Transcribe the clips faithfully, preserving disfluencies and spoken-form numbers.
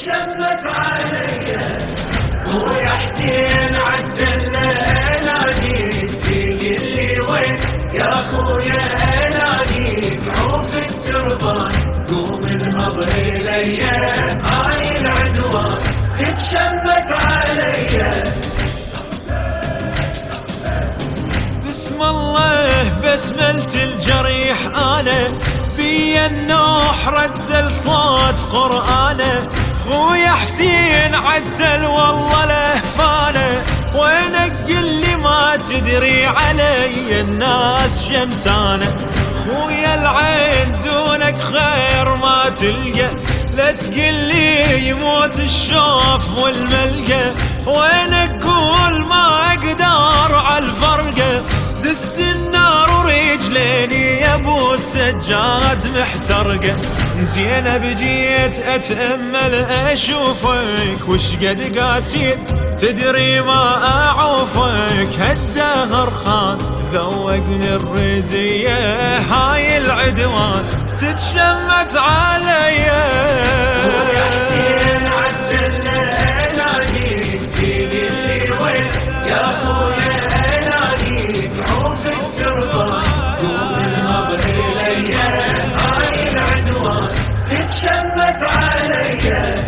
تتشمت عليا خويا حسين عجل اناديك تقول لي وين يا خويا اناديك عوف التربان قوم انهض الي هاي العدوان تتشمت عليا. بسم الله بسملت الجريح انا بي النوح رتل صوت قرآنه خويا حسين عتل والله لهفانه وينك قل لي ما تدري علي الناس شمتانه خويا العين دونك خير ما تلقى لا تقل لي يموت الشوف والملقى وينك قول ما اقدر عالفرقه دست النار ورجليني يا ابو السجاد محترقه. زينب جيت اتامل اشوفك وش قد قاسيت تدري ما اعوفك هالدهر خان ذوقني الرزيه هاي العدوان تتشمت عليا. خويا حسين عجل اناديك تقول لي وين يا خويا اناديك عوف التربان قوم انهض الي هاي العدوان تتشمت عليا.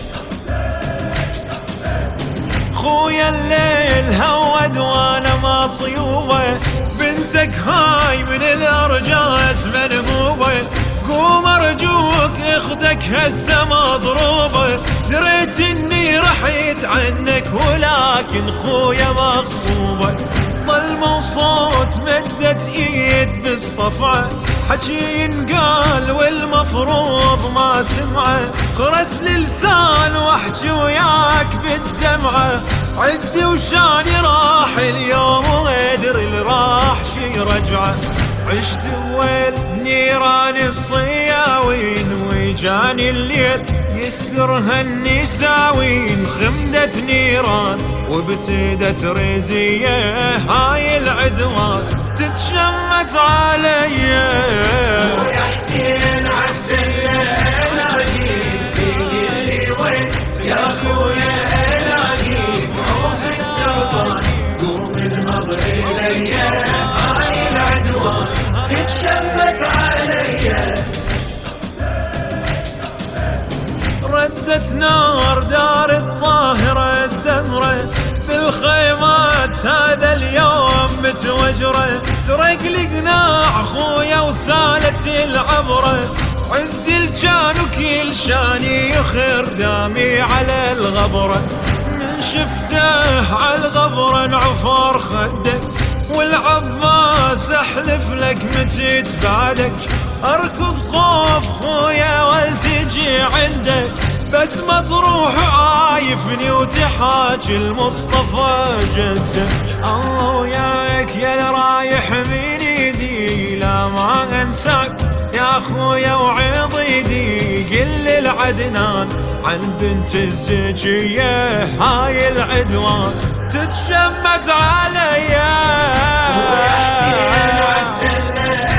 خويا الليل هود وانا ما صيوبه بنتك هاي من الارجاس منهوبه قوم ارجوك اختك هسه مضروبه دريت اني رحيت عنك ولكن خويا مغصوبه ظلمه وصوت مدت ايد بالصفعه حكي ينقال والمفروض ما سمعه خرس للسان واحكي وياك بالدمعه عزي وشاني راح اليوم وادري اللي راح شي رجعه عشت ويل بنيران الصياوين ويجاني الليل يسرها النساوين خمدت نيران وابتدت رزيه هاي العدوان تتشمت عليا. خويا حسين عجل اناديك تقول لي وين يا خويا اناديك عوف التربان قوم انهض الي هاي العدوان تتشمت عليا. ردت نار دار الطاهرة الزهرة بالخيمات هذا اليوم متوجرة ترك لي قناع خويا وسالت العبرة عز الجان وكل شاني يخر دامي على الغبرة من شفته على الغبرة انعفر خدك والعباس احلف لك متيت بعدك اركض خوف خويا والتجي عندك بس ما تروح عايفني وتحاكي المصطفى جدك الله وياك يا رايح من ايدي لا ما انساك يا خويا وعضيدي قل العدنان عن بنت الزكية هاي العدوان تتشمت عليا. خويا حسين عجل